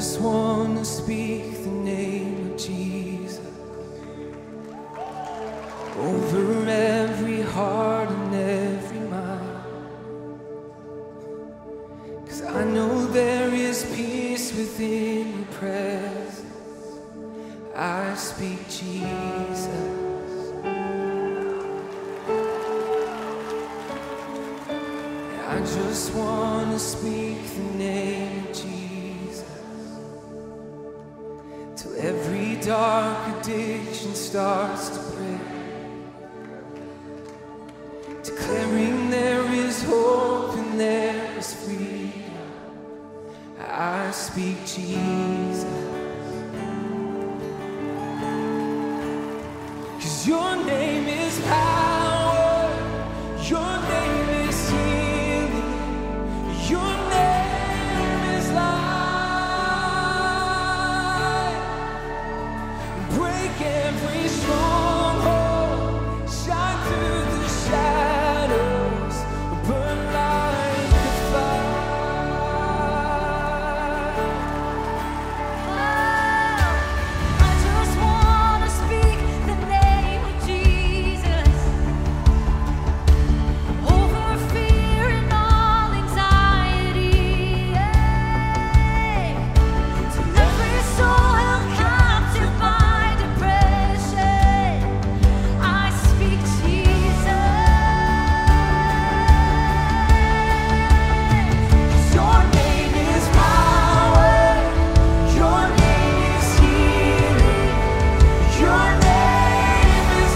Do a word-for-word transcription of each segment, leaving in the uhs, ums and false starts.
just want to speak the name of Jesus over every heart and every mind, 'cause I know there is peace within your presence. I speak Jesus. I just want to speak the name of Jesus till every dark addiction starts to break, declaring there is hope and there is freedom. I speak Jesus, 'cause your name is power, your name is healing, your name is life. Break every stronghold, shine through the shadows, burn like a fire. I just want to speak the name of Jesus over fear and all anxiety, to every soul held captive by depression. I speak Jesus, 'cause your name is power, your name is healing, your name is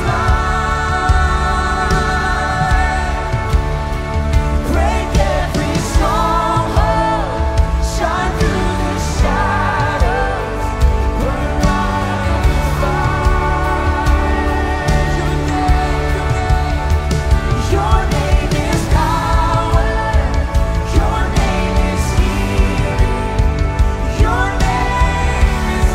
life. Break every stronghold, shine through the shadows, burn like a fire. Your name is power, your name is healing, your name is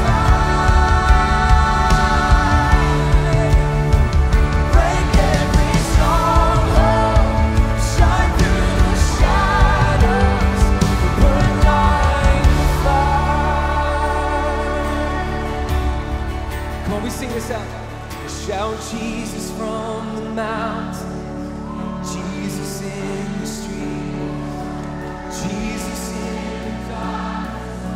life. Break every stronghold, shine through the shadows, burn like a fire. Come on, we sing this out. Shout Jesus from the mountain, Jesus in the street, Jesus in the dark.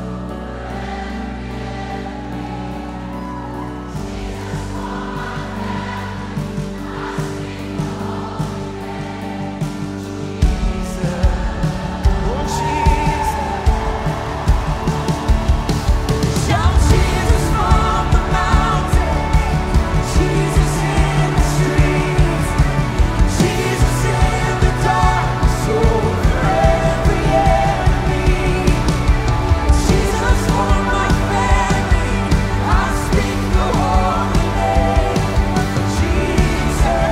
Shout Jesus from the mountain, Jesus in the streets, Jesus in the darkness over every enemy. Jesus for my family, I speak the holy name of Jesus.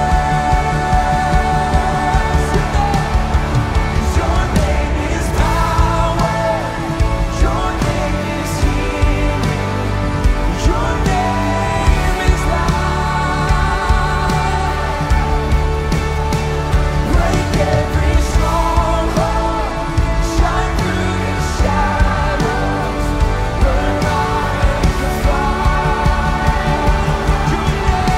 Your name is power, your name is healing, your name is life. Break every stronghold, shine through the shadows, burn like a fire. Your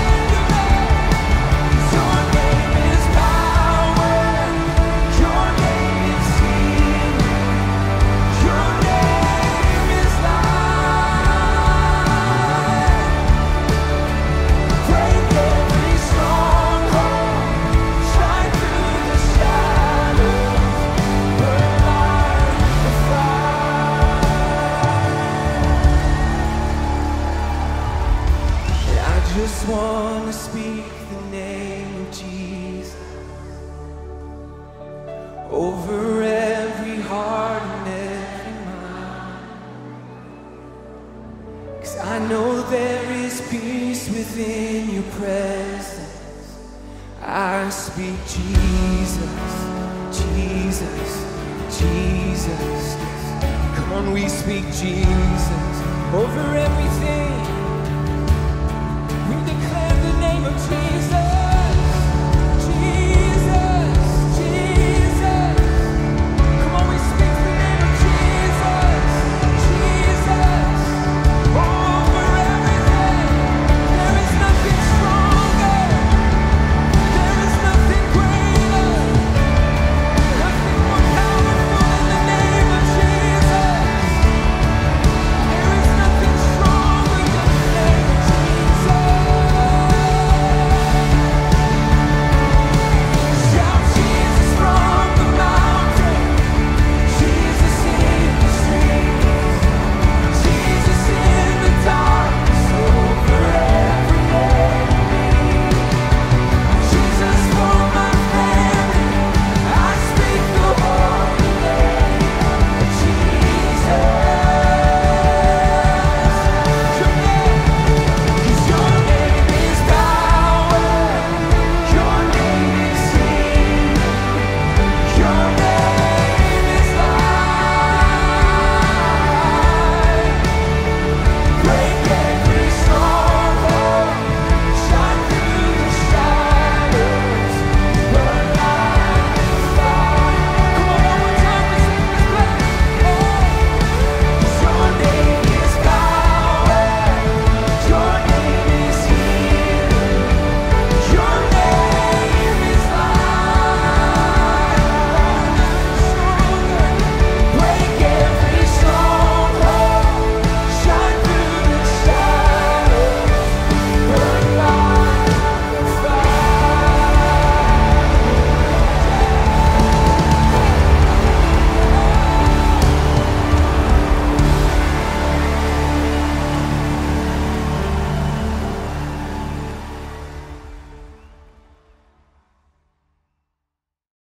name is power, your name is healing, your name is life. Break every stronghold, shine through the shadows, burn like a fire. And I just want to speak the name of Jesus over every heart and every mind, 'cause I know there is peace within your presence. I speak Jesus, Jesus, Jesus. Come on, we speak Jesus over everything.